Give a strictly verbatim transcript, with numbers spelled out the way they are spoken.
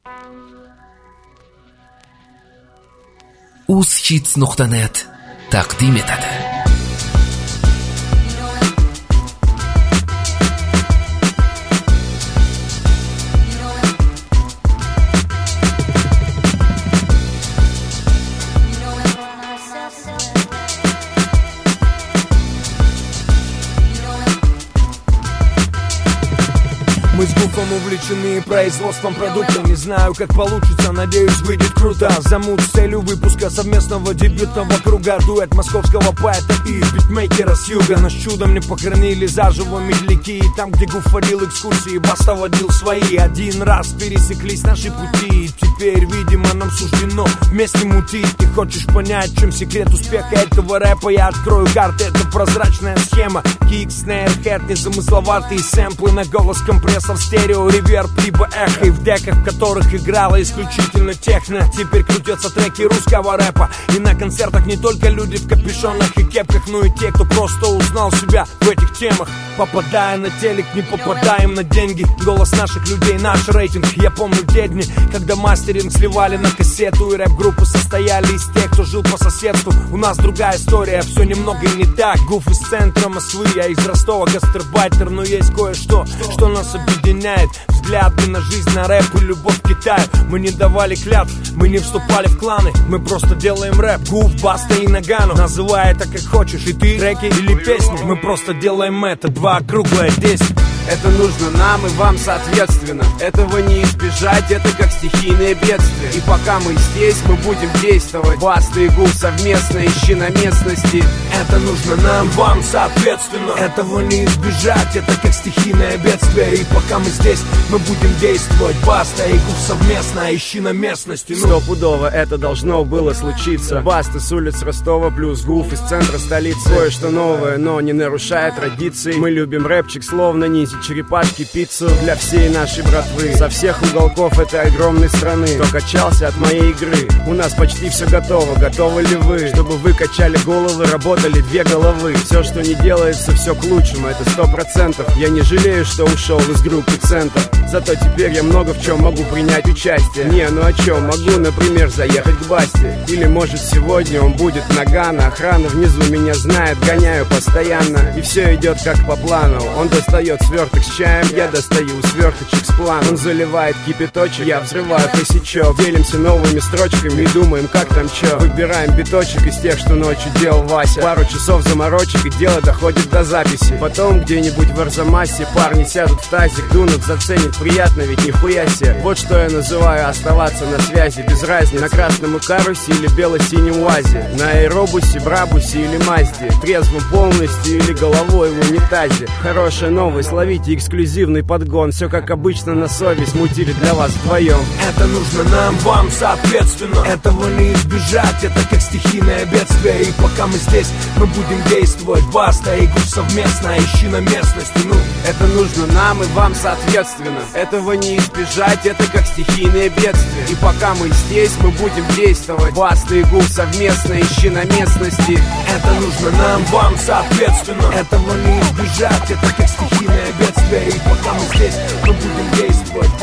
uz-hits nuqta net taqdim etadi. Мы с Гуфом увлечены производством продукта. Не знаю, как получится, надеюсь, выйдет круто. Замут с целью выпуска совместного дебютного круга. Дуэт московского поэта и битмейкера с юга. Нас чудом не похоронили заживо медляки. И там, где Гуф водил экскурсии, Баста водил свои. Один раз пересеклись наши пути, и теперь, видимо, нам суждено вместе мутить. Ты хочешь понять, в чем секрет успеха этого рэпа? Я открою карты, это прозрачная схема. Кик, снейр, хэт, незамысловатые сэмплы на голос, компрессор, стерео, реверб, либо эхо. И в деках, в которых играла исключительно техно, теперь крутятся треки русского рэпа. И на концертах не только люди в капюшонах и кепках, но и те, кто просто узнал себя в этих темах. Попадая на телек, не попадаем на деньги. Голос наших людей, наш рейтинг. Я помню те дни, когда мастеринг сливали на кассету, и рэп-группы состояли из тех, кто жил по соседству. У нас другая история, все немного и не так. Гуф из центра Москвы, я из Ростова, гастарбайтер. Но есть кое-что, что нас объединяет. Взгляды на жизнь, на рэп и любовь к Китаю. Мы не давали клятв, мы не вступали в кланы. Мы просто делаем рэп. Гуф, Баста и Нагану. Называй это как хочешь, и ты треки или песни. Мы просто делаем это, два круглое десять. Это нужно нам и вам соответственно. Этого не избежать, это как стихийное бедствие. И пока мы здесь, мы будем действовать. Баста и Гуф совместно, ищи на местности. Это нужно нам, вам соответственно. Этого не избежать, это как стихийное бедствие. И пока мы здесь, мы будем действовать. Баста и Гуф совместно, ищи на местности. Ну. Стопудово это должно было случиться. Баста с улиц Ростова плюс Гуф из центра столицы. Кое-что новое, но не нарушая традиций. Мы любим рэпчик, словно ниндзя, черепашки, пиццу для всей нашей братвы. Со всех уголков этой огромной страны, кто качался от моей игры. У нас почти все готово, готовы ли вы? Чтобы вы качали головы, работали две головы. Все, что не делается, все к лучшему, это сто процентов. Я не жалею, что ушел из группы «Центр». Зато теперь я много в чем могу принять участие. Не, ну о чем? Могу, например, заехать к Басте. Или может сегодня он будет Нагана. Охрана внизу меня знает, гоняю постоянно. И все идет как по плану. Он достает сверток с чаем, я достаю сверточек с планом. Он заливает кипяточек, я взрываю косячок. Делимся новыми строчками и думаем, как там чё. Выбираем биточек из тех, что ночью делал Вася. Пару часов заморочек, и дело доходит до записи. Потом где-нибудь в Арзамасе парни сядут в тазик, дунут, заценят. Приятно, ведь нихуя себе. Вот что я называю оставаться на связи. Без разницы, на красном Икарусе или бело-синем УАЗе. На аэробусе, Брабусе или Мазде. Трезвым полностью или головой в унитазе. Хорошая новость, ловите эксклюзивный подгон. Все как обычно на совесть, мутили для вас вдвоем. Это нужно нам, вам соответственно. Этого не избежать, это как стихийное бедствие. И пока мы здесь, мы будем действовать. Баста и Гуф совместно, ищи на местности. Ну, это нужно нам и вам соответственно. Этого не избежать, это как стихийное бедствие. И пока мы здесь, мы будем действовать. Баста и Гуф совместно, ищи на местности. Это нужно нам, вам соответственно. Этого не избежать, это как стихийное бедствие. И пока мы здесь, мы будем действовать.